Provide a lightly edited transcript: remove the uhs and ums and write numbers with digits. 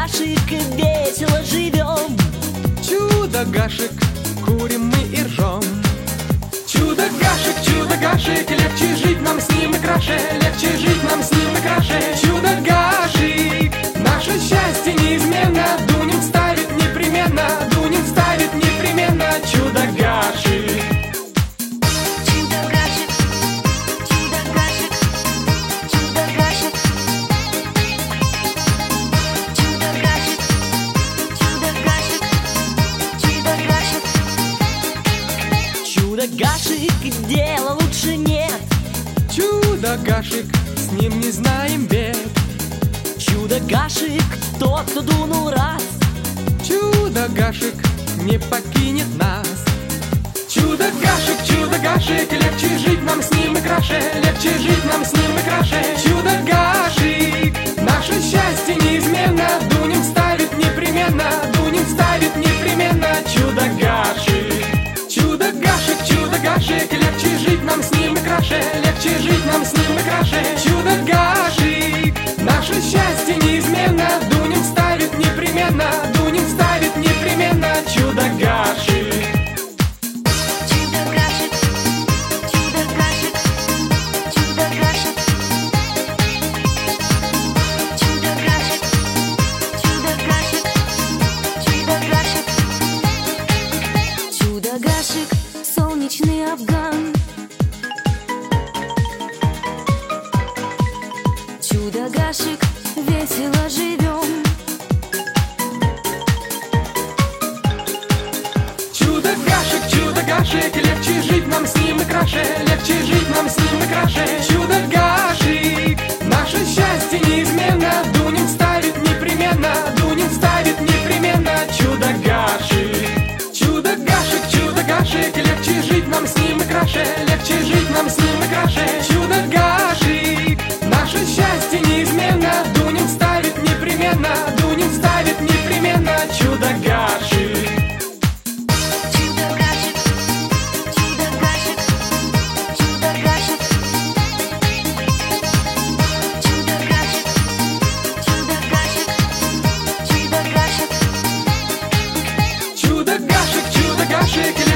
Чудо-гашик, весело живем. Чудо-гашик, курим мы и ржем. Чудо-гашик, легче жить нам с ним и краше, легче жить нам с ним и краше. Чудо-гашик, наше счастье неизменно, дунем ставит непременно, дунем ставит непременно. Чудо-гашик. Чудо-гашик, чудо-гашик, чудо-гашик, чудо-гашик, чудо-гашик, чудо-гашик. Чудо-гашик, дела лучше нет. Чудо-гашик, с ним не знаем бед. Чудо-гашик, тот, кто дунул раз. Чудо-гашик не покинет нас. Чудо-гашик, легче жить нам с ним и краше, легче жить нам с ним и краше. Чудо-гашик, наше счастье неизменно, дунем ставит непременно, дунем ставит непременно. Чудо-гашик. Чудо-гашик, легче жить нам с ним и краше, легче жить нам с ним и краше. Чудо-гашик, наше счастье неизменно, дунем ставит непременно, дунем ставит непременно. Чудо-гашик. Чудо-гашик, чудо-гашик, чудо-гашик, чудо-гашик, чудо-гашик, чудо-гашик. Чудо-гашик, солнечный Афган. Чудо-гашик, весело живем. Чудо-гашик, легче жить нам с ним и краше, легче жить нам с ним и краше. Чудо-гашик, наше счастье неизменно, дунем ставит непременно, дунем ставит непременно. Чудо-гашик. Чудо-гашик, легче жить нам с ним и краше, легче жить нам с ним и краше. Чудо-гашик, наше счастье неизменно, дунем ставит непременно, дунем ставит непременно. Чудо-гашик. Чудо-гашик, чудо-гашик, чудо-гашик, чудо-гашик, чудо-гашик, чудо-гашик. Чудо-гашик,